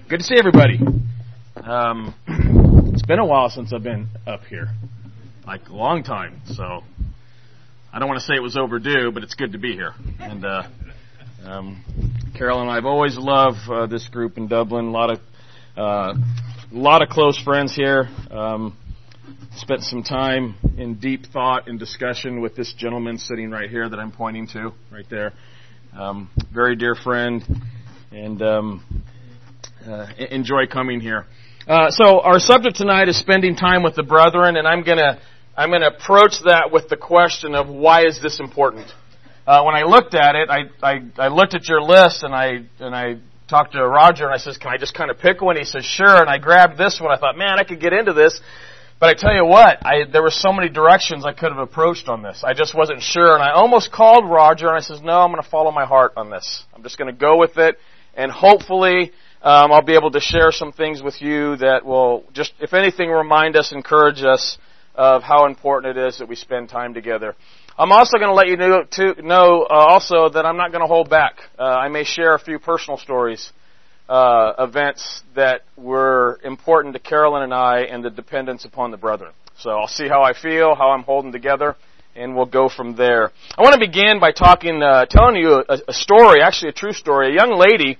Good to see everybody. It's been a while since I've been up here, like a long time. So I don't want to say it was overdue, but it's good to be here. And Carol and I have always loved this group in Dublin. A lot of close friends here. Spent some time in deep thought and discussion with this gentleman sitting right here that I'm pointing to, right there. Very dear friend, and enjoy coming here. So our subject tonight is spending time with the brethren, and I'm gonna approach that with the question of why is this important? When I looked at it, I looked at your list, and I talked to Roger, and I says, "Can I just kind of pick one?" He says, "Sure." And I grabbed this one. I thought, man, I could get into this. But I tell you what, there were so many directions I could have approached on this. I just wasn't sure, and I almost called Roger, and I says, "No, I'm going to follow my heart on this. I'm just going to go with it, and hopefully I'll be able to share some things with you that will just, if anything, remind us, encourage us of how important it is that we spend time together." I'm also going to let you know also that I'm not going to hold back. I may share a few personal stories, events that were important to Carolyn and I, and the dependence upon the brethren. So I'll see how I feel, how I'm holding together, and we'll go from there. I want to begin by telling you a story, actually a true story. A young lady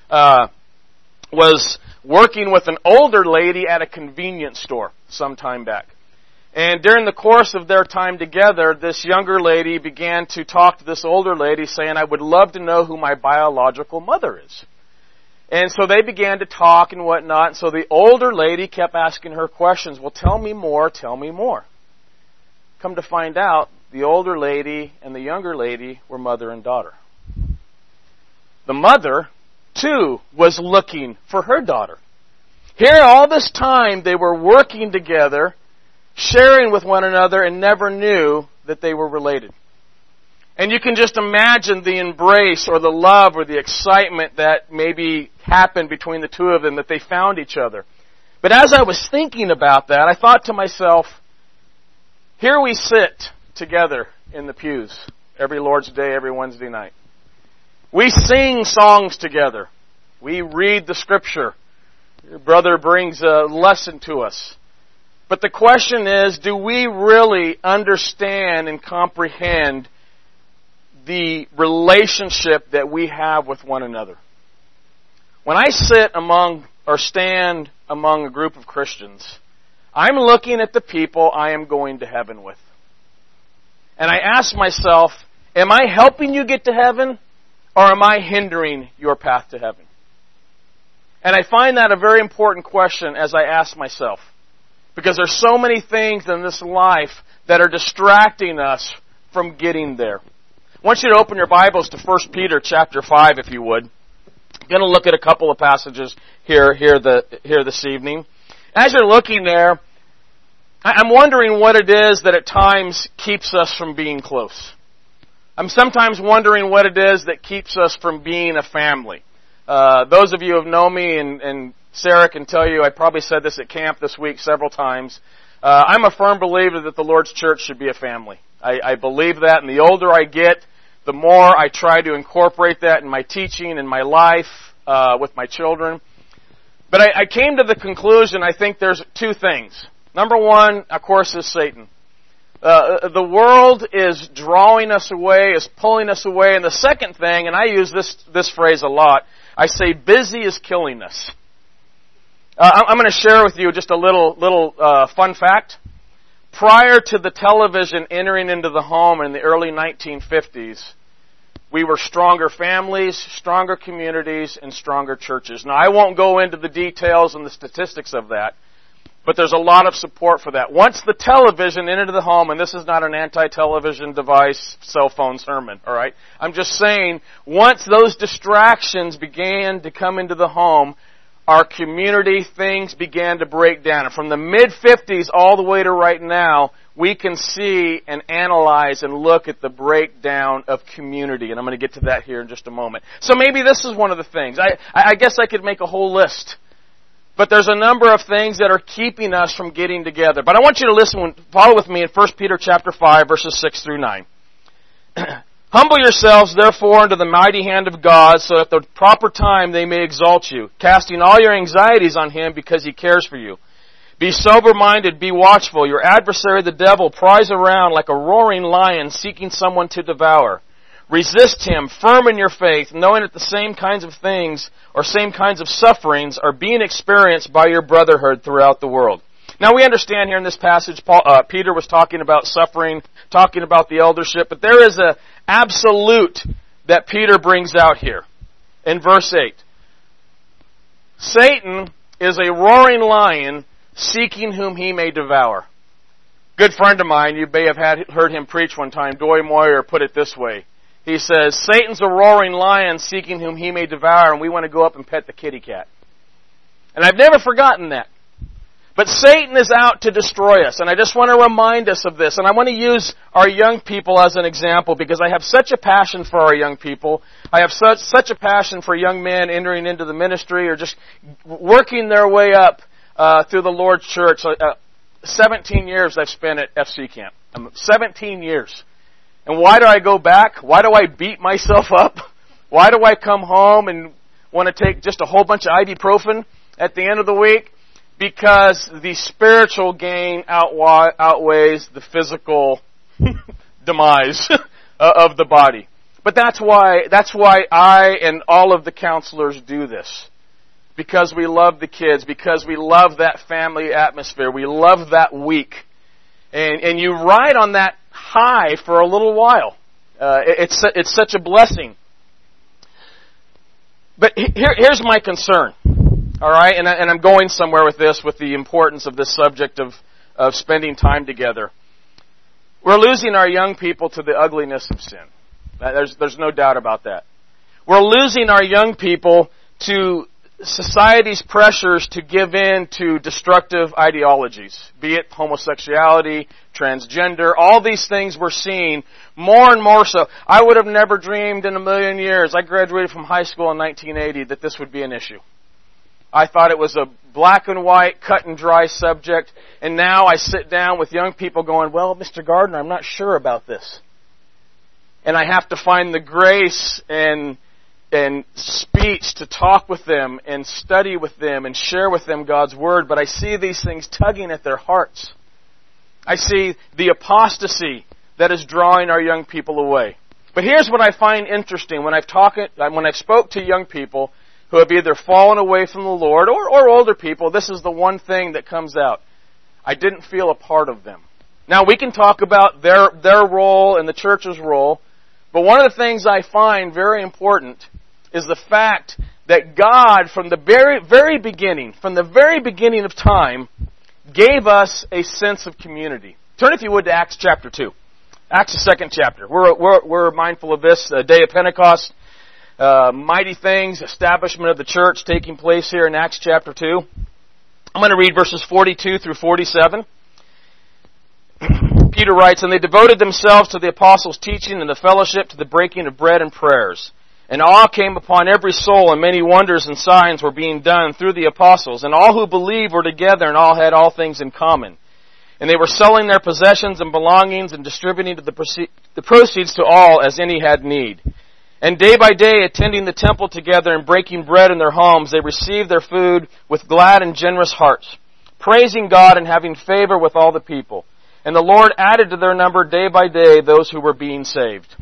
was working with an older lady at a convenience store some time back. And during the course of their time together, this younger lady began to talk to this older lady saying, "I would love to know who my biological mother is." And so they began to talk and whatnot. And so the older lady kept asking her questions. "Well, tell me more, tell me more." Come to find out, the older lady and the younger lady were mother and daughter. The mother, too, was looking for her daughter. Here, all this time, they were working together, sharing with one another, and never knew that they were related. And you can just imagine the embrace or the love or the excitement that maybe happened between the two of them, that they found each other. But as I was thinking about that, I thought to myself, here we sit together in the pews every Lord's Day, every Wednesday night. We sing songs together. We read the Scripture. Your brother brings a lesson to us. But the question is, do we really understand and comprehend the relationship that we have with one another? When I sit among or stand among a group of Christians, I'm looking at the people I am going to heaven with. And I ask myself, am I helping you get to heaven, or am I hindering your path to heaven? And I find that a very important question as I ask myself, because there's so many things in this life that are distracting us from getting there. I want you to open your Bibles to 1 Peter chapter 5, if you would. I'm going to look at a couple of passages here this evening. As you're looking there, I'm wondering what it is that at times keeps us from being close. I'm sometimes wondering what it is that keeps us from being a family. Those of you who have known me, and Sarah can tell you, I probably said this at camp this week several times, I'm a firm believer that the Lord's church should be a family. I believe that, and the older I get, the more I try to incorporate that in my teaching, in my life, with my children. But I came to the conclusion, I think there's two things. Number one, of course, is Satan. The world is drawing us away, is pulling us away. And the second thing, and I use this phrase a lot, I say busy is killing us. I'm going to share with you just a little fun fact. Prior to the television entering into the home in the early 1950s, we were stronger families, stronger communities, and stronger churches. Now, I won't go into the details and the statistics of that, but there's a lot of support for that. Once the television entered the home, and this is not an anti-television device cell phone sermon, all right? I'm just saying, once those distractions began to come into the home, our community, things began to break down. And from the mid-50s all the way to right now, we can see and analyze and look at the breakdown of community. And I'm going to get to that here in just a moment. So maybe this is one of the things. I guess I could make a whole list. But there's a number of things that are keeping us from getting together. But I want you to follow with me in 1 Peter chapter 5, verses 6 through 9. Humble yourselves, therefore, under the mighty hand of God, so that at the proper time they may exalt you, casting all your anxieties on Him because He cares for you. Be sober-minded, be watchful. Your adversary, the devil, prowls around like a roaring lion seeking someone to devour. Resist him, firm in your faith, knowing that the same kinds of things or same kinds of sufferings are being experienced by your brotherhood throughout the world. Now we understand here in this passage, Peter was talking about suffering, talking about the eldership, but there is an absolute that Peter brings out here in verse 8. Satan is a roaring lion seeking whom he may devour. Good friend of mine, you may have heard him preach one time, Doy Moyer put it this way. He says, Satan's a roaring lion seeking whom he may devour, and we want to go up and pet the kitty cat. And I've never forgotten that. But Satan is out to destroy us, and I just want to remind us of this. And I want to use our young people as an example because I have such a passion for our young people. I have such a passion for young men entering into the ministry or just working their way up through the Lord's church. 17 years I've spent at FC Camp. 17 years. And why do I go back? Why do I beat myself up? Why do I come home and want to take just a whole bunch of ibuprofen at the end of the week? Because the spiritual gain outweighs the physical demise of the body. But that's why I and all of the counselors do this. Because we love the kids, because we love that family atmosphere, we love that week. And you ride on that high for a little while. It's such a blessing. But here's my concern. All right, and I'm going somewhere with this, with the importance of this subject of spending time together. We're losing our young people to the ugliness of sin. There's no doubt about that. We're losing our young people to society's pressures to give in to destructive ideologies, be it homosexuality, transgender, all these things we're seeing more and more so. I would have never dreamed in a million years, I graduated from high school in 1980, that this would be an issue. I thought it was a black and white, cut and dry subject, and now I sit down with young people going, well, Mr. Gardner, I'm not sure about this. And I have to find the grace and speech to talk with them and study with them and share with them God's Word, but I see these things tugging at their hearts. I see the apostasy that is drawing our young people away. But here's what I find interesting when I've spoke to young people who have either fallen away from the Lord or older people, this is the one thing that comes out. I didn't feel a part of them. Now we can talk about their role and the church's role, but one of the things I find very important is the fact that God, from the very beginning of time, gave us a sense of community. Turn, if you would, to Acts chapter 2. Acts, the second chapter. We're mindful of this, day of Pentecost. Mighty things, establishment of the church taking place here in Acts chapter 2. I'm going to read verses 42 through 47. Peter writes, "And they devoted themselves to the apostles' teaching and the fellowship, to the breaking of bread and prayers. And awe came upon every soul, and many wonders and signs were being done through the apostles. And all who believed were together, and all had all things in common. And they were selling their possessions and belongings and distributing the proceeds to all as any had need. And day by day, attending the temple together and breaking bread in their homes, they received their food with glad and generous hearts, praising God and having favor with all the people. And the Lord added to their number day by day those who were being saved."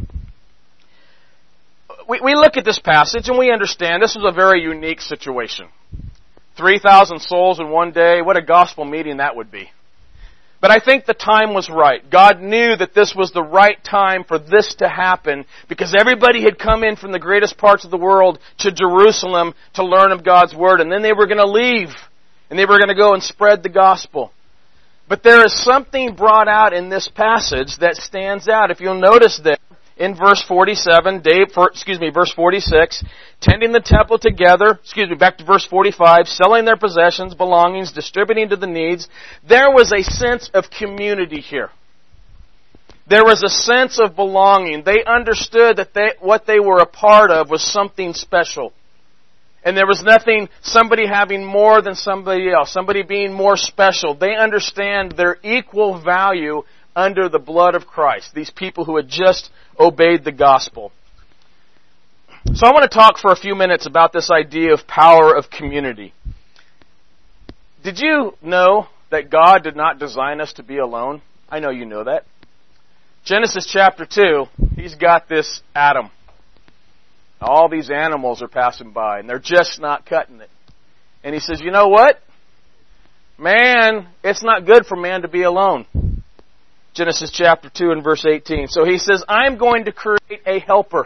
We look at this passage and we understand this was a very unique situation. 3,000 souls in one day, what a gospel meeting that would be. But I think the time was right. God knew that this was the right time for this to happen because everybody had come in from the greatest parts of the world to Jerusalem to learn of God's Word, and then they were going to leave and they were going to go and spread the gospel. But there is something brought out in this passage that stands out. If you'll notice there, in verse 47, verse 46, tending the temple together, back to verse 45, selling their possessions, belongings, distributing to the needs. There was a sense of community here. There was a sense of belonging. They understood that what they were a part of was something special. And there was nothing, somebody having more than somebody else, somebody being more special. They understand their equal value under the blood of Christ. These people who had just obeyed the gospel. So I want to talk for a few minutes about this idea of power of community. Did you know that God did not design us to be alone? I know you know that. Genesis chapter 2, He's got this Adam. All these animals are passing by, and they're just not cutting it. And He says, you know what? Man, it's not good for man to be alone. Genesis chapter 2 and verse 18. So He says, I'm going to create a helper.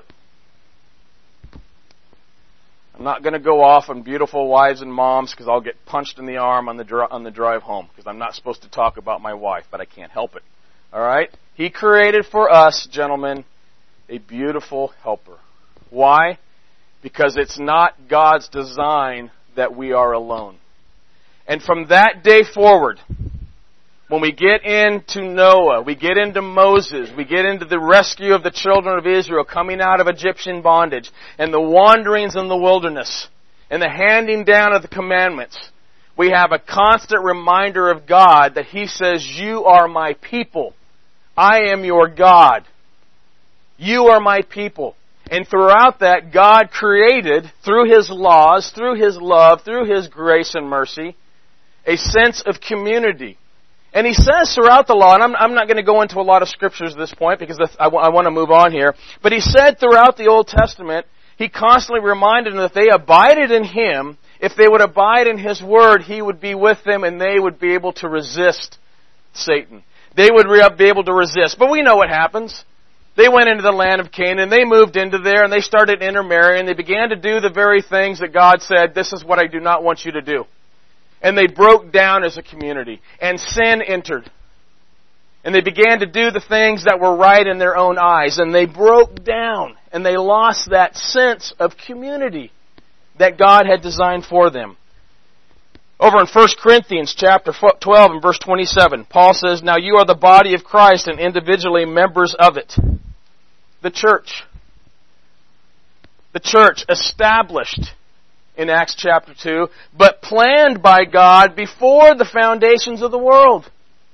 I'm not going to go off on beautiful wives and moms because I'll get punched in the arm on the drive home because I'm not supposed to talk about my wife, but I can't help it. All right? He created for us, gentlemen, a beautiful helper. Why? Because it's not God's design that we are alone. And from that day forward, when we get into Noah, we get into Moses, we get into the rescue of the children of Israel coming out of Egyptian bondage, and the wanderings in the wilderness, and the handing down of the commandments, we have a constant reminder of God that He says, you are my people. I am your God. You are my people. And throughout that, God created, through His laws, through His love, through His grace and mercy, a sense of community. And He says throughout the law, and I'm not going to go into a lot of scriptures at this point because I want to move on here, but He said throughout the Old Testament, He constantly reminded them that if they abided in Him, if they would abide in His Word, He would be with them and they would be able to resist Satan. They would be able to resist. But we know what happens. They went into the land of Canaan, they moved into there, and they started intermarrying. They began to do the very things that God said, this is what I do not want you to do. And they broke down as a community. And sin entered. And they began to do the things that were right in their own eyes. And they broke down. And they lost that sense of community that God had designed for them. Over in 1 Corinthians chapter 12 and verse 27, Paul says, now you are the body of Christ and individually members of it. The church. The church established in Acts chapter 2, but planned by God before the foundations of the world.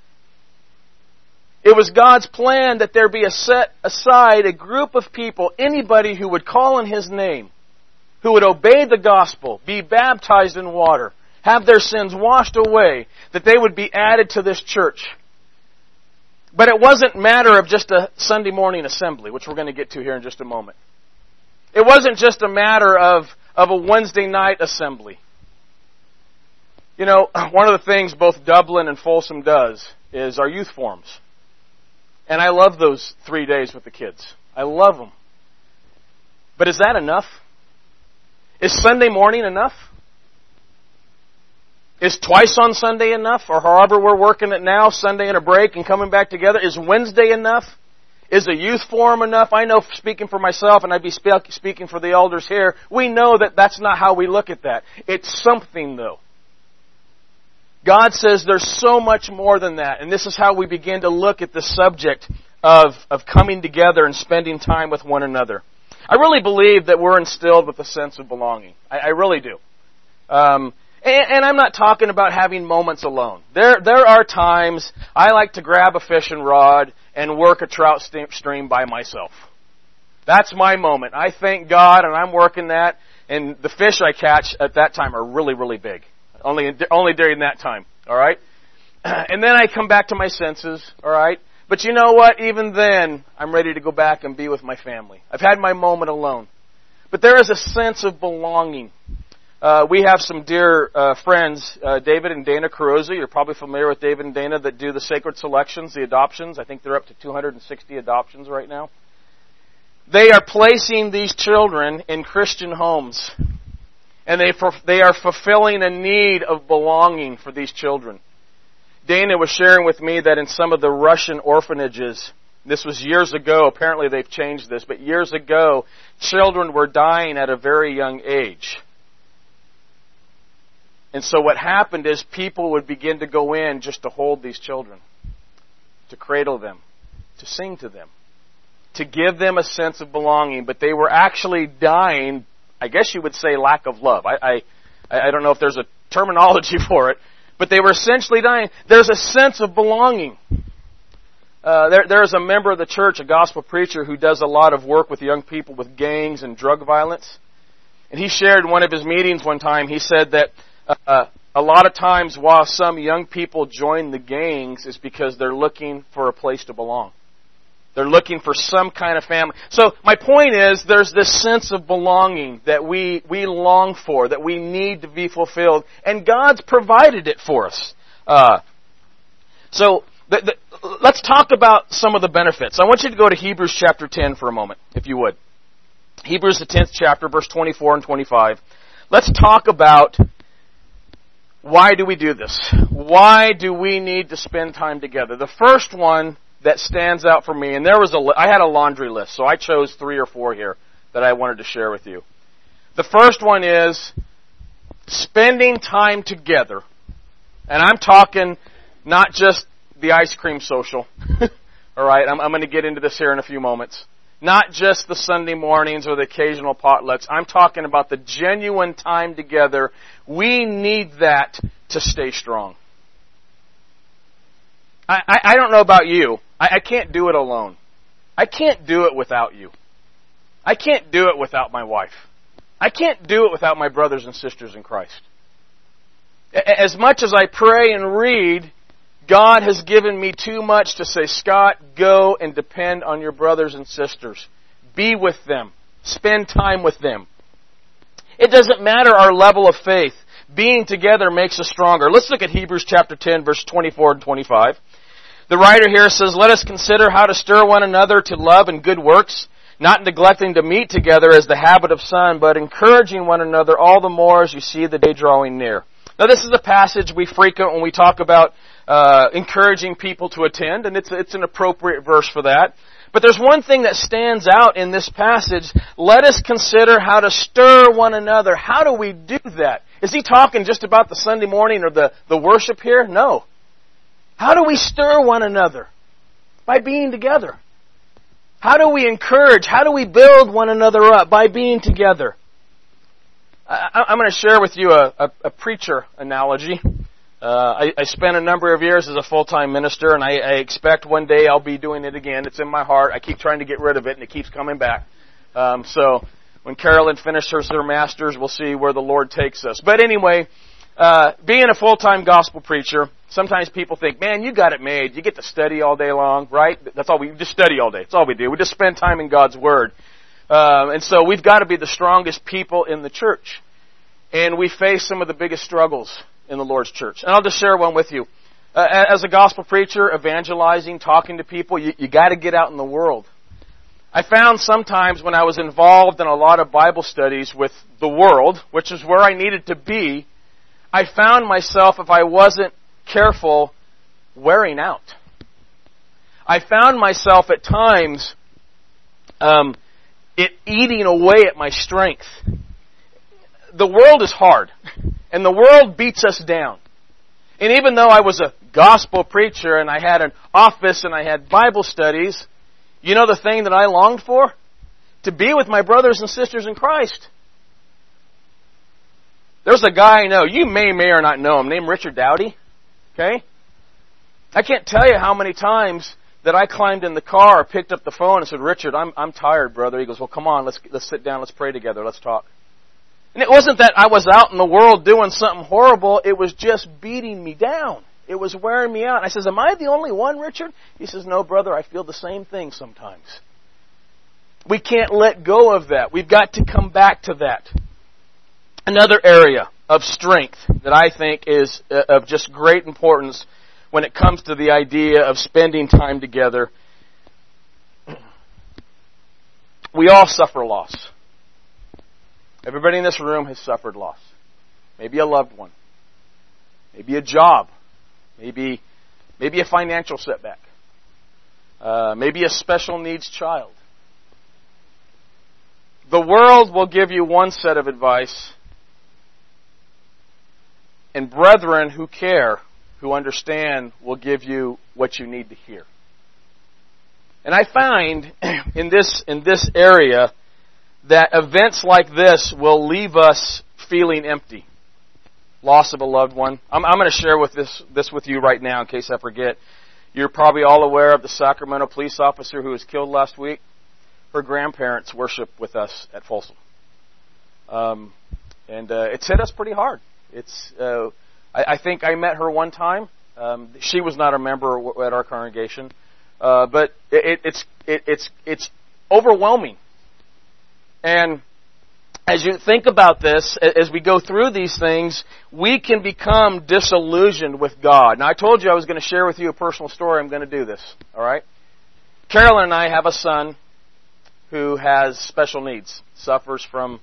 It was God's plan that there be set aside a group of people, anybody who would call on His name, who would obey the gospel, be baptized in water, have their sins washed away, that they would be added to this church. But it wasn't a matter of just a Sunday morning assembly, which we're going to get to here in just a moment. It wasn't just a matter of a Wednesday night assembly. You know, one of the things both Dublin and Folsom does is our youth forums. And I love those 3 days with the kids. I love them. But is that enough? Is Sunday morning enough? Is twice on Sunday enough? Or however we're working it now, Sunday and a break and coming back together. Is Wednesday enough? Is a youth forum enough? I know, speaking for myself, and I'd be speaking for the elders here, we know that that's not how we look at that. It's something, though. God says there's so much more than that, and this is how we begin to look at the subject of coming together and spending time with one another. I really believe that we're instilled with a sense of belonging. I really do. And I'm not talking about having moments alone. There are times I like to grab a fishing rod and work a trout stream by myself. That's my moment. I thank God, and I'm working that, and the fish I catch at that time are really, really big. Only during that time, all right? And then I come back to my senses, all right? But you know what? Even then, I'm ready to go back and be with my family. I've had my moment alone. But there is a sense of belonging. We have some dear friends, David and Dana Carosi. You're probably familiar with David and Dana, that do the sacred selections, the adoptions. I think they're up to 260 adoptions right now. They are placing these children in Christian homes. And they are fulfilling a need of belonging for these children. Dana was sharing with me that in some of the Russian orphanages, this was years ago, apparently they've changed this, but years ago, children were dying at a very young age. And so what happened is people would begin to go in just to hold these children, to cradle them, to sing to them, to give them a sense of belonging. But they were actually dying, I guess you would say, lack of love. I don't know if there's a terminology for it, but they were essentially dying. There's a sense of belonging. There's a member of the church, a gospel preacher, who does a lot of work with young people with gangs and drug violence. And he shared in one of his meetings one time, he said that a lot of times while some young people join the gangs is because they're looking for a place to belong. They're looking for some kind of family. So my point is, there's this sense of belonging that we long for, that we need to be fulfilled, and God's provided it for us. Let's talk about some of the benefits. I want you to go to Hebrews chapter 10 for a moment, if you would. Hebrews the 10th chapter, verse 24 and 25. Let's talk about why do we do this? Why do we need to spend time together? The first one that stands out for me, and I had a laundry list, so I chose 3 or 4 here that I wanted to share with you. The first one is spending time together. And I'm talking not just the ice cream social. All right, I'm going to get into this here in a few moments. Not just the Sunday mornings or the occasional potlucks. I'm talking about the genuine time together. We need that to stay strong. I don't know about you. I can't do it alone. I can't do it without you. I can't do it without my wife. I can't do it without my brothers and sisters in Christ. As much as I pray and read, God has given me too much to say, Scott, go and depend on your brothers and sisters. Be with them. Spend time with them. It doesn't matter our level of faith. Being together makes us stronger. Let's look at Hebrews chapter 10, verse 24 and 25. The writer here says, let us consider how to stir one another to love and good works, not neglecting to meet together as the habit of some, but encouraging one another all the more as you see the day drawing near. Now this is a passage we frequent when we talk about encouraging people to attend, and it's an appropriate verse for that. But there's one thing that stands out in this passage. Let us consider how to stir one another. How do we do that? Is he talking just about the Sunday morning or the worship here? No. How do we stir one another? By being together. How do we encourage? How do we build one another up? By being together. I'm going to share with you a preacher analogy. I spent a number of years as a full-time minister, and I expect one day I'll be doing it again. It's in my heart. I keep trying to get rid of it, and it keeps coming back. So when Carolyn finishes her master's, we'll see where the Lord takes us. But anyway, being a full-time gospel preacher, sometimes people think, man, you got it made. You get to study all day long, right? That's all we just study all day. That's all we do. We just spend time in God's Word. And so we've got to be the strongest people in the church. And we face some of the biggest struggles in the Lord's church. And I'll just share one with you. As a gospel preacher, evangelizing, talking to people, you got to get out in the world. I found sometimes when I was involved in a lot of Bible studies with the world, which is where I needed to be, I found myself, if I wasn't careful, wearing out. I found myself at times it eating away at my strength. The world is hard, and the world beats us down. And even though I was a gospel preacher and I had an office and I had Bible studies, you know the thing that I longed for? To be with my brothers and sisters in Christ. There's a guy I know, you may or not know him, named Richard Dowdy. Okay? I can't tell you how many times that I climbed in the car, picked up the phone and said, Richard, I'm tired, brother. He goes, well, come on, let's sit down, let's pray together, let's talk. And it wasn't that I was out in the world doing something horrible, it was just beating me down. It was wearing me out. I says, am I the only one, Richard? He says, no, brother, I feel the same thing sometimes. We can't let go of that. We've got to come back to that. Another area of strength that I think is of just great importance when it comes to the idea of spending time together. We all suffer loss. Everybody in this room has suffered loss. Maybe a loved one. Maybe a job. Maybe a financial setback. Maybe a special needs child. The world will give you one set of advice, and brethren who care, who understand, will give you what you need to hear. And I find in this area that events like this will leave us feeling empty. Loss of a loved one. I'm going to share this with you right now in case I forget. You're probably all aware of the Sacramento police officer who was killed last week. Her grandparents worship with us at Folsom. It's hit us pretty hard. I think I met her one time. She was not a member at our congregation, but it's overwhelming. And as you think about this, as we go through these things, we can become disillusioned with God. Now, I told you I was going to share with you a personal story. I'm going to do this. All right? Carolyn and I have a son who has special needs, suffers from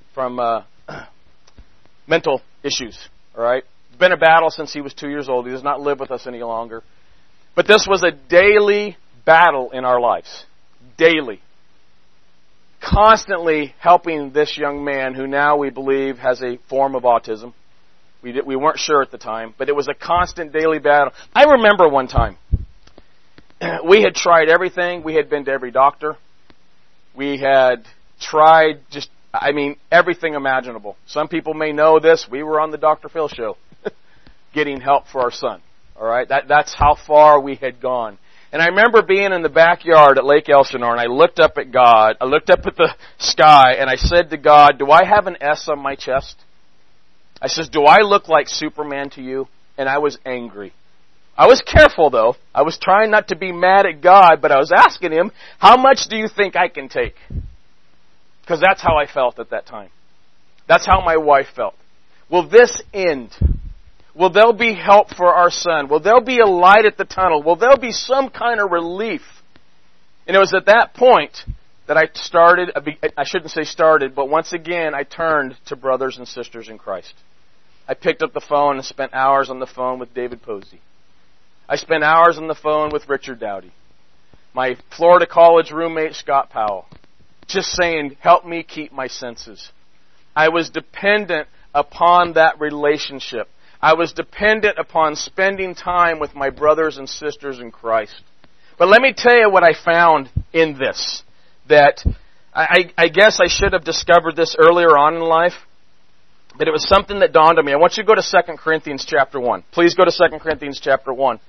mental issues. All right? It's been a battle since he was 2 years old. He does not live with us any longer. But this was a daily battle in our lives. Daily. Constantly helping this young man who now we believe has a form of autism. We weren't sure at the time, but it was a constant daily battle. I remember one time, we had tried everything. We had been to every doctor. We had tried everything imaginable. Some people may know this. We were on the Dr. Phil show getting help for our son. All right? That's how far we had gone. And I remember being in the backyard at Lake Elsinore, and I looked up at God. I looked up at the sky, and I said to God, do I have an S on my chest? I says, do I look like Superman to you? And I was angry. I was careful, though. I was trying not to be mad at God, but I was asking Him, how much do you think I can take? Because that's how I felt at that time. That's how my wife felt. Will this end? Will there be help for our son? Will there be a light at the tunnel? Will there be some kind of relief? And it was at that point that I shouldn't say started, but once again I turned to brothers and sisters in Christ. I picked up the phone and spent hours on the phone with David Posey. I spent hours on the phone with Richard Dowdy. My Florida college roommate, Scott Powell. Just saying, help me keep my senses. I was dependent upon that relationship. I was dependent upon spending time with my brothers and sisters in Christ. But let me tell you what I found in this. That I guess I should have discovered this earlier on in life. But it was something that dawned on me. I want you to go to 2 Corinthians chapter 1. Please go to 2 Corinthians chapter 1.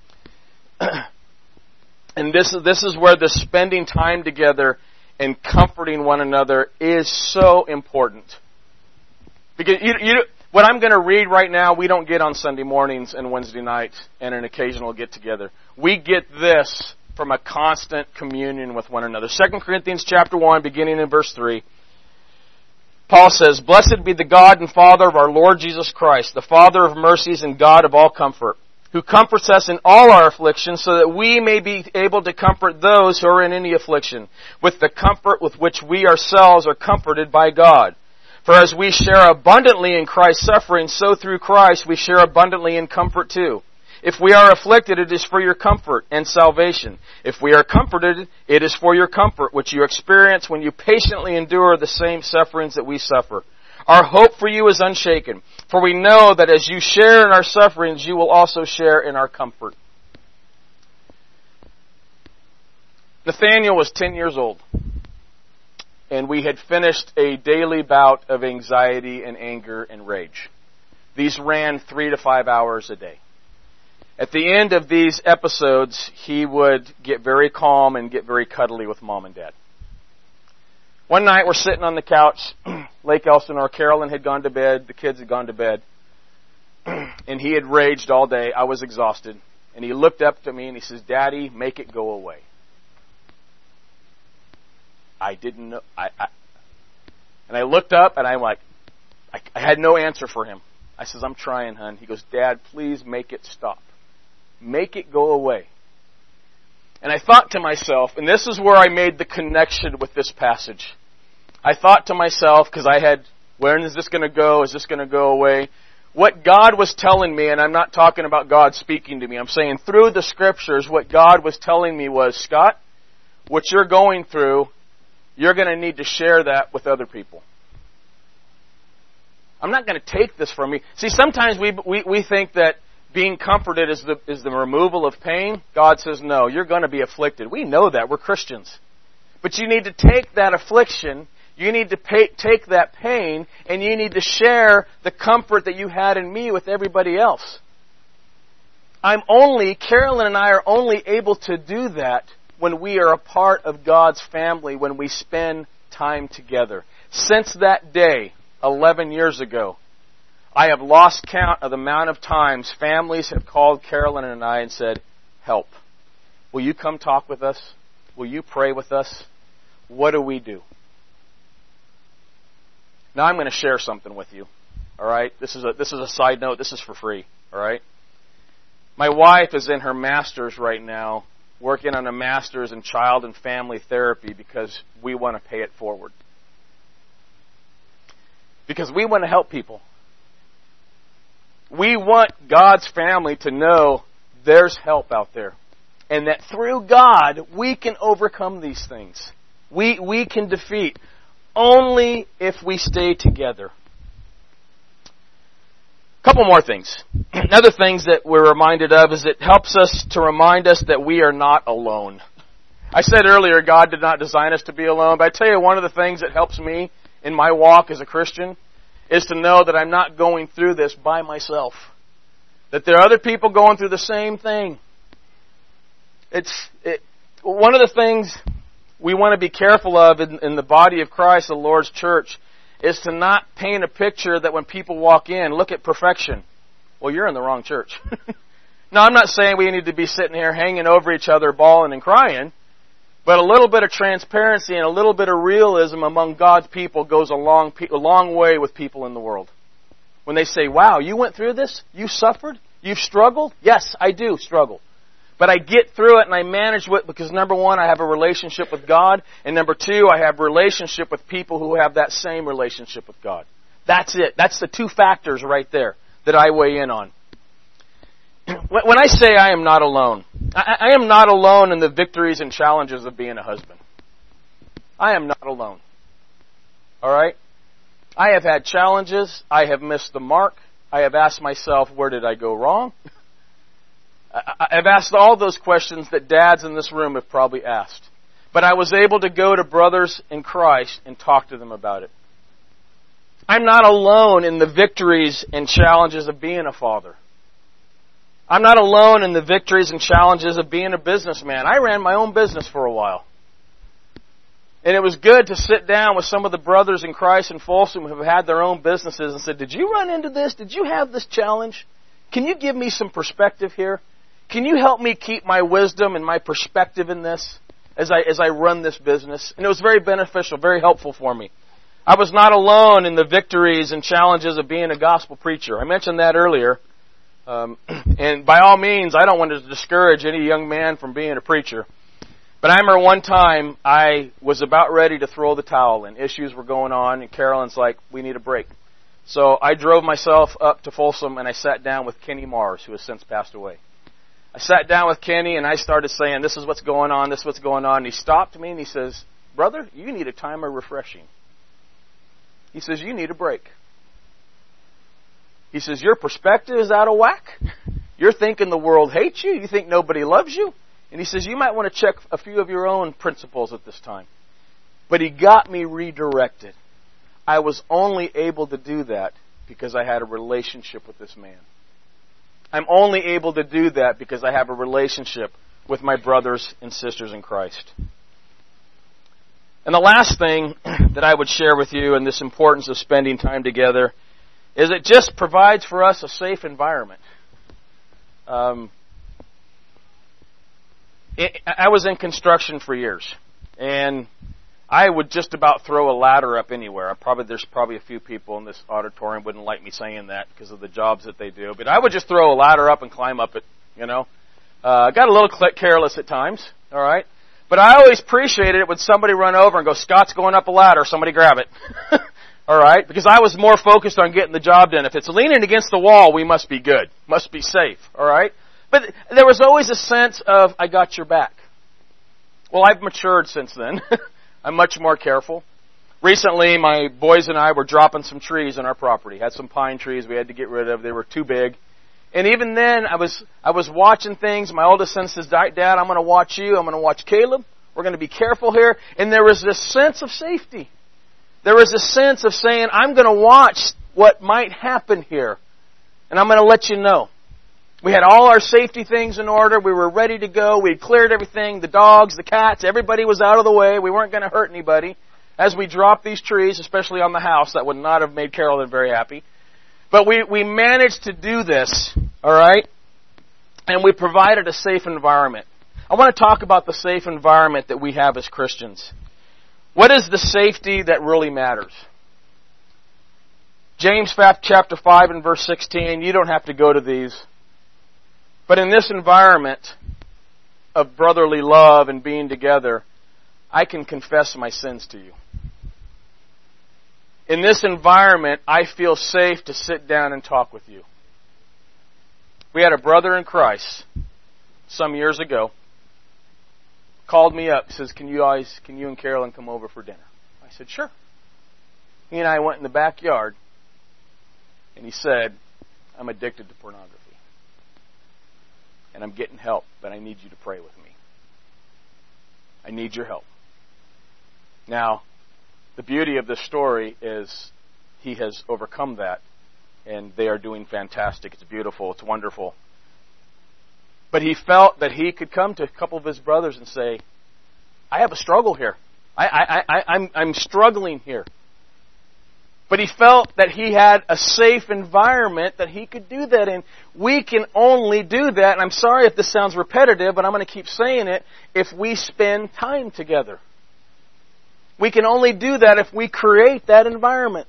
And this is where the spending time together and comforting one another is so important. Because what I'm going to read right now, we don't get on Sunday mornings and Wednesday nights and an occasional get-together. We get this from a constant communion with one another. 2 Corinthians chapter 1, beginning in verse 3. Paul says, Blessed be the God and Father of our Lord Jesus Christ, the Father of mercies and God of all comfort, who comforts us in all our afflictions, so that we may be able to comfort those who are in any affliction, with the comfort with which we ourselves are comforted by God. For as we share abundantly in Christ's suffering, so through Christ we share abundantly in comfort too. If we are afflicted, it is for your comfort and salvation. If we are comforted, it is for your comfort, which you experience when you patiently endure the same sufferings that we suffer. Our hope for you is unshaken, for we know that as you share in our sufferings, you will also share in our comfort. Nathaniel was 10 years old, and we had finished a daily bout of anxiety and anger and rage. These ran 3 to 5 hours a day. At the end of these episodes, he would get very calm and get very cuddly with Mom and Dad. One night, we're sitting on the couch, Lake Elsinore. Carolyn had gone to bed. The kids had gone to bed. And he had raged all day. I was exhausted. And he looked up to me and he says, Daddy, make it go away. I didn't know. And I looked up and I'm like, I had no answer for him. I says, I'm trying, hon. He goes, Dad, please make it stop. Make it go away. And I thought to myself, and this is where I made the connection with this passage. I thought to myself, because I had, when is this going to go? Is this going to go away? What God was telling me, and I'm not talking about God speaking to me, I'm saying through the Scriptures, what God was telling me was, Scott, what you're going through, you're going to need to share that with other people. I'm not going to take this from you. See, sometimes we think that being comforted is the removal of pain. God says, no, you're going to be afflicted. We know that. We're Christians. But you need to take that affliction, you need to take that pain, and you need to share the comfort that you had in me with everybody else. Carolyn and I are only able to do that when we are a part of God's family, when we spend time together. Since that day, 11 years ago, I have lost count of the amount of times families have called Carolyn and I and said, help. Will you come talk with us? Will you pray with us? What do we do? Now I'm going to share something with you. All right? This is a side note. This is for free. All right? My wife is in her master's right now, working on a master's in child and family therapy because we want to pay it forward. Because we want to help people. We want God's family to know there's help out there. And that through God, we can overcome these things. We can defeat only if we stay together. A couple more things. Another things that we're reminded of is it helps us to remind us that we are not alone. I said earlier, God did not design us to be alone, but I tell you, one of the things that helps me in my walk as a Christian is to know that I'm not going through this by myself. That there are other people going through the same thing. One of the things we want to be careful of in the body of Christ, the Lord's church, is to not paint a picture that when people walk in, look at perfection. Well, you're in the wrong church. Now, I'm not saying we need to be sitting here hanging over each other, bawling and crying, but a little bit of transparency and a little bit of realism among God's people goes a long way with people in the world. When they say, wow, you went through this? You suffered? You've struggled? Yes, I do struggle. But I get through it and I manage it because, number one, I have a relationship with God. And number two, I have a relationship with people who have that same relationship with God. That's it. That's the two factors right there that I weigh in on. When I say I am not alone, I am not alone in the victories and challenges of being a husband. I am not alone. All right? I have had challenges. I have missed the mark. I have asked myself, where did I go wrong? I've asked all those questions that dads in this room have probably asked. But I was able to go to brothers in Christ and talk to them about it. I'm not alone in the victories and challenges of being a father. I'm not alone in the victories and challenges of being a businessman. I ran my own business for a while. And it was good to sit down with some of the brothers in Christ in Folsom who have had their own businesses and said, did you run into this? Did you have this challenge? Can you give me some perspective here? Can you help me keep my wisdom and my perspective in this as I run this business? And it was very beneficial, very helpful for me. I was not alone in the victories and challenges of being a gospel preacher. I mentioned that earlier. And by all means, I don't want to discourage any young man from being a preacher. But I remember one time I was about ready to throw the towel in. Issues were going on, and Carolyn's like, we need a break. So I drove myself up to Folsom, and I sat down with Kenny Mars, who has since passed away. I sat down with Kenny, and I started saying, this is what's going on, this is what's going on. And he stopped me, and he says, brother, you need a time of refreshing. He says, you need a break. He says, your perspective is out of whack. You're thinking the world hates you. You think nobody loves you. And he says, you might want to check a few of your own principles at this time. But he got me redirected. I was only able to do that because I had a relationship with this man. I'm only able to do that because I have a relationship with my brothers and sisters in Christ. And the last thing that I would share with you in this importance of spending time together is it just provides for us a safe environment. I was in construction for years, and I would just about throw a ladder up anywhere. There's probably a few people in this auditorium wouldn't like me saying that because of the jobs that they do, but I would just throw a ladder up and climb up it, you know. I got a little careless at times, all right? But I always appreciated it when somebody run over and go, Scott's going up a ladder, somebody grab it. All right? Because I was more focused on getting the job done. If it's leaning against the wall, we must be good. Must be safe. All right? But there was always a sense of, I got your back. Well, I've matured since then. I'm much more careful. Recently, my boys and I were dropping some trees on our property. Had some pine trees we had to get rid of. They were too big. And even then, I was watching things. My oldest son says, Dad, I'm going to watch you. I'm going to watch Caleb. We're going to be careful here. And there was this sense of safety. There was a sense of saying, I'm going to watch what might happen here. And I'm going to let you know. We had all our safety things in order. We were ready to go. We had cleared everything. The dogs, the cats, everybody was out of the way. We weren't going to hurt anybody. As we dropped these trees, especially on the house, that would not have made Carolyn very happy. But we managed to do this, all right? And we provided a safe environment. I want to talk about the safe environment that we have as Christians. What is the safety that really matters? James chapter 5 and verse 16, you don't have to go to these. But in this environment of brotherly love and being together, I can confess my sins to you. In this environment, I feel safe to sit down and talk with you. We had a brother in Christ some years ago, called me up, says, can you and Carolyn come over for dinner? I said, sure. He and I went in the backyard, and he said, I'm addicted to pornography. And I'm getting help, but I need you to pray with me. I need your help. Now, the beauty of this story is he has overcome that, and they are doing fantastic. It's beautiful. It's wonderful. But he felt that he could come to a couple of his brothers and say, I have a struggle here. I'm struggling here. But he felt that he had a safe environment that he could do that in. We can only do that, and I'm sorry if this sounds repetitive, but I'm going to keep saying it, if we spend time together. We can only do that if we create that environment.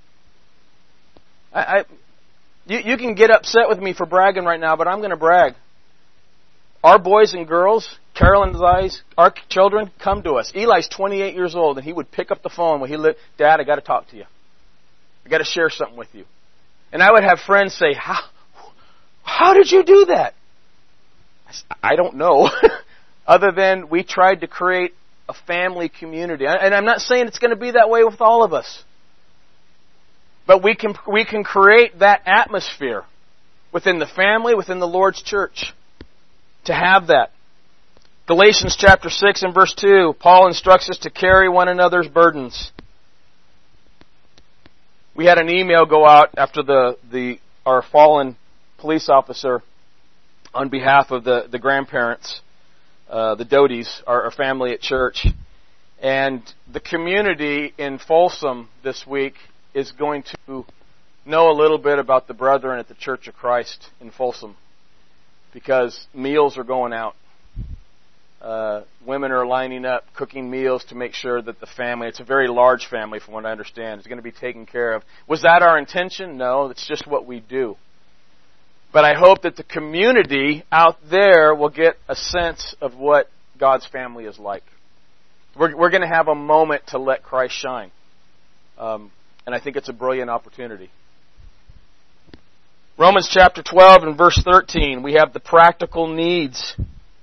You can get upset with me for bragging right now, but I'm going to brag. Our boys and girls, Carolyn and I, our children, come to us. Eli's 28 years old, and he would pick up the phone when he lived, Dad, I got to talk to you. I got to share something with you. And I would have friends say, how did you do that? I don't know. Other than we tried to create a family community. And I'm not saying it's going to be that way with all of us. But we can create that atmosphere within the family, within the Lord's church, to have that. Galatians chapter 6 and verse 2, Paul instructs us to carry one another's burdens. We had an email go out after our fallen police officer on behalf of the grandparents, the Doties, our family at church. And the community in Folsom this week is going to know a little bit about the brethren at the Church of Christ in Folsom, because meals are going out. Women are lining up, cooking meals to make sure that the family, it's a very large family from what I understand, is going to be taken care of. Was that our intention? No, it's just what we do. But I hope that the community out there will get a sense of what God's family is like. We're going to have a moment to let Christ shine. And I think it's a brilliant opportunity. Romans chapter 12 and verse 13, we have the practical needs.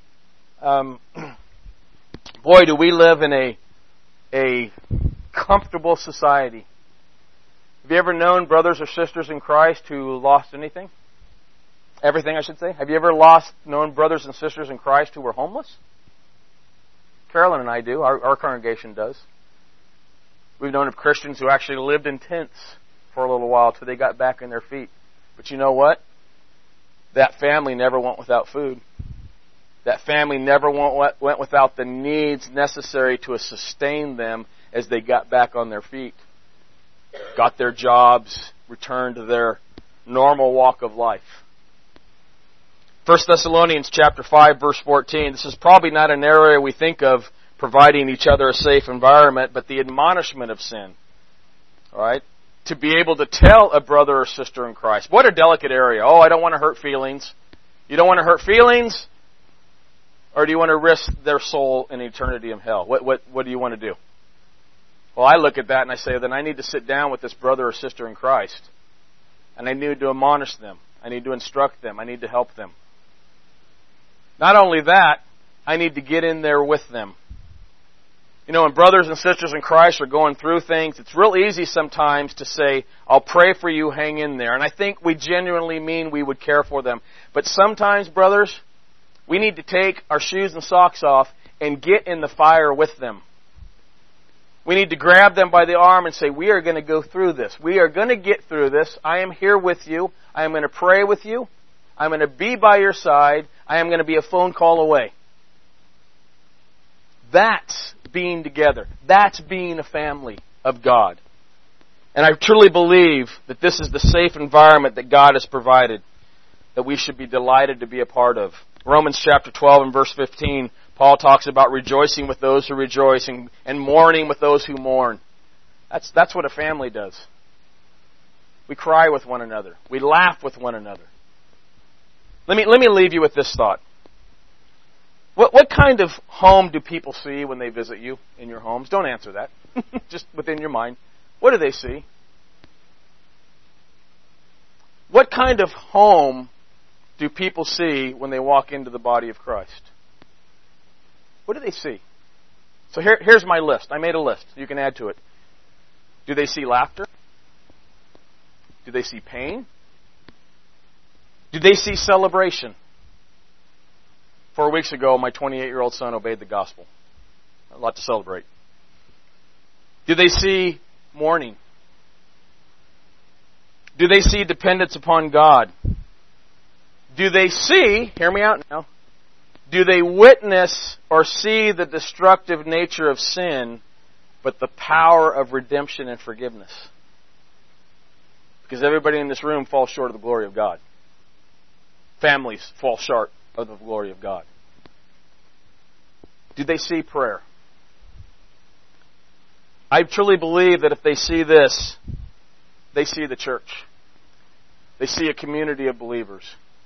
Boy, do we live in a comfortable society. Have you ever known brothers or sisters in Christ who lost anything? Everything, I should say. Have you ever known brothers and sisters in Christ who were homeless? Carolyn and I do. Our congregation does. We've known of Christians who actually lived in tents for a little while till they got back on their feet. But you know what? That family never went without food. That family never went without the needs necessary to sustain them as they got back on their feet. Got their jobs, returned to their normal walk of life. 1 Thessalonians chapter 5, verse 14. This is probably not an area we think of providing each other a safe environment, but the admonishment of sin. All right? To be able to tell a brother or sister in Christ. What a delicate area. Oh, I don't want to hurt feelings. You don't want to hurt feelings? Or do you want to risk their soul in eternity in hell? What do you want to do? Well, I look at that and I say, then I need to sit down with this brother or sister in Christ. And I need to admonish them. I need to instruct them. I need to help them. Not only that, I need to get in there with them. You know, when brothers and sisters in Christ are going through things, it's real easy sometimes to say, I'll pray for you, hang in there. And I think we genuinely mean we would care for them. But sometimes, brothers, we need to take our shoes and socks off and get in the fire with them. We need to grab them by the arm and say, we are going to go through this. We are going to get through this. I am here with you. I am going to pray with you. I'm going to be by your side. I am going to be a phone call away. That's being together. That's being a family of God. And I truly believe that this is the safe environment that God has provided, that we should be delighted to be a part of. Romans chapter 12 and verse 15, Paul talks about rejoicing with those who rejoice and mourning with those who mourn. That's what a family does. We cry with one another. We laugh with one another. Let me leave you with this thought. What kind of home do people see when they visit you in your homes? Don't answer that. Just within your mind. What do they see? What kind of home do people see when they walk into the body of Christ? What do they see? So here's my list. I made a list. You can add to it. Do they see laughter? Do they see pain? Do they see celebration? 4 weeks ago, my 28-year-old son obeyed the gospel. A lot to celebrate. Do they see mourning? Do they see dependence upon God? Do they see, hear me out now, do they witness or see the destructive nature of sin, but the power of redemption and forgiveness? Because everybody in this room falls short of the glory of God. Families fall short of the glory of God. Do they see prayer? I truly believe that if they see this, they see the church. They see a community of believers.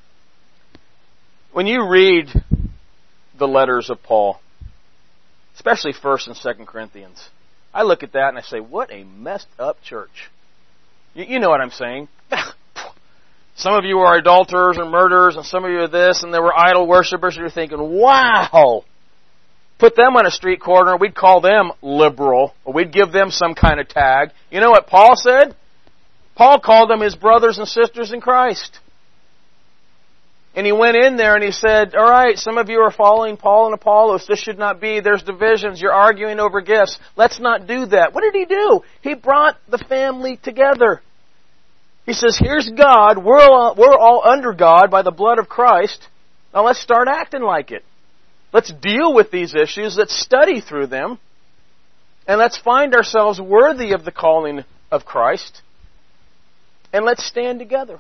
When you read the letters of Paul, especially 1st and 2nd Corinthians, I look at that and I say, what a messed up church. You know what I'm saying. Some of you are adulterers and murderers, and some of you are this, and there were idol worshippers, and you're thinking, wow! Put them on a street corner, we'd call them liberal, or we'd give them some kind of tag. You know what Paul said? Paul called them his brothers and sisters in Christ. And he went in there and he said, all right, some of you are following Paul and Apollos. This should not be. There's divisions. You're arguing over gifts. Let's not do that. What did he do? He brought the family together. He says, here's God. We're all under God by the blood of Christ. Now let's start acting like it. Let's deal with these issues. Let's study through them. And let's find ourselves worthy of the calling of Christ. And let's stand together.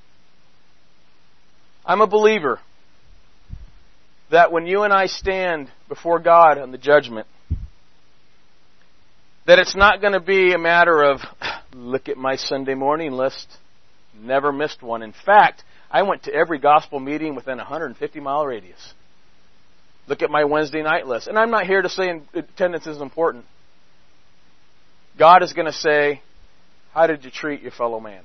I'm a believer that when you and I stand before God on the judgment, that it's not going to be a matter of, look at my Sunday morning list, never missed one. In fact, I went to every gospel meeting within a 150-mile radius. Look at my Wednesday night list. And I'm not here to say attendance is important. God is going to say, how did you treat your fellow man?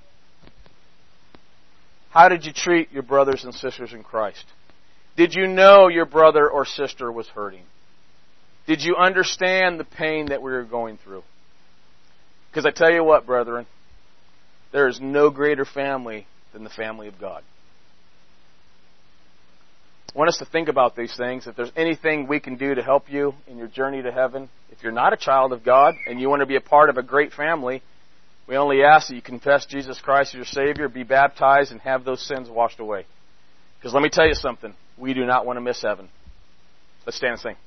How did you treat your brothers and sisters in Christ? Did you know your brother or sister was hurting? Did you understand the pain that we were going through? Because I tell you what, brethren, there is no greater family than the family of God. I want us to think about these things. If there's anything we can do to help you in your journey to heaven, if you're not a child of God and you want to be a part of a great family, we only ask that you confess Jesus Christ as your Savior, be baptized, and have those sins washed away. Because let me tell you something, we do not want to miss heaven. Let's stand and sing.